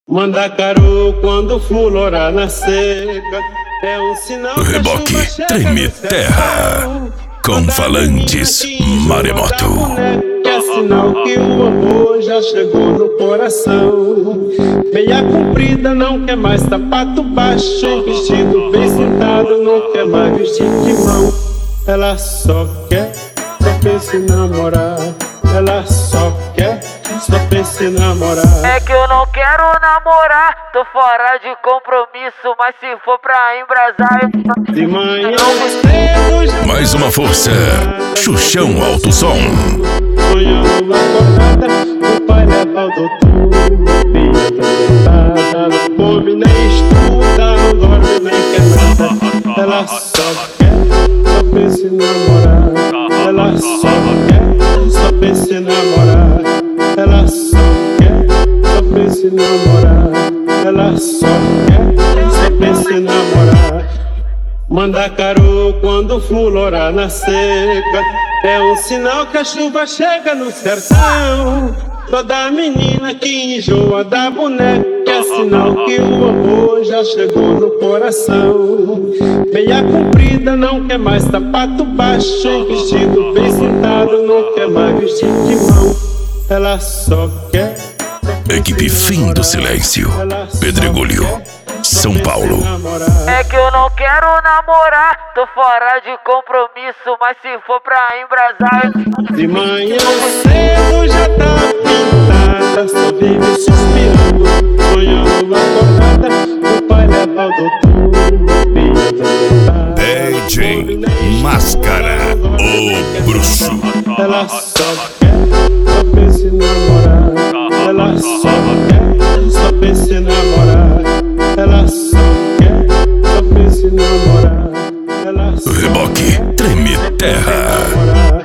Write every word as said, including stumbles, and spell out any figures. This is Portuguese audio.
Mandacaru quando florar na seca é um sinal. Reboque treme terra com falantes maremoto. É sinal que o amor já chegou no coração. Meia comprida não quer mais sapato baixo, vestido bem sentado não quer mais vestido de mão. Ela só quer, só pensa em namorar. Ela só quer, só pensa em namorar. É que eu não quero namorar, tô fora de compromisso, mas se for pra embrasar eu... De manhã cedo já Mais uma força, Xuxão Alto Som. sonhando acordada, o pai leva o doutor. Filha apresentada, não come nem estuda, não dorme nem quer nada. Ela só quer, só pensa em namorar. Ela só quer, só pensa em namorar. Ela só quer, só pensa em namorar. Ela só quer, só pensa em namorar. Mandacaru quando florar na seca é um sinal que a chuva chega no sertão. Toda menina que enjoa da boneca é sinal que o amor já chegou no coração. Meia comprida não quer mais sapato baixo, vestido bem sentado não quer mais vestido de mão. Ela só quer, Equipe Fim do Silêncio, Pedregulho, São Paulo. É que eu não quero namorar, tô fora de compromisso, mas se for pra embrasar eu... de manhã cedo já tá pintada, só vive suspirando, sonhando acordada, o pai leva o doutor. Filha apresentada, D J Máscara, o bruxo. ela só quer, só pensa em namorar. Ela só quer, só pensa em namorar. Ela só quer, só pensa em namorar. Ela só Reboque quer, treme só pensa em terra. namorar.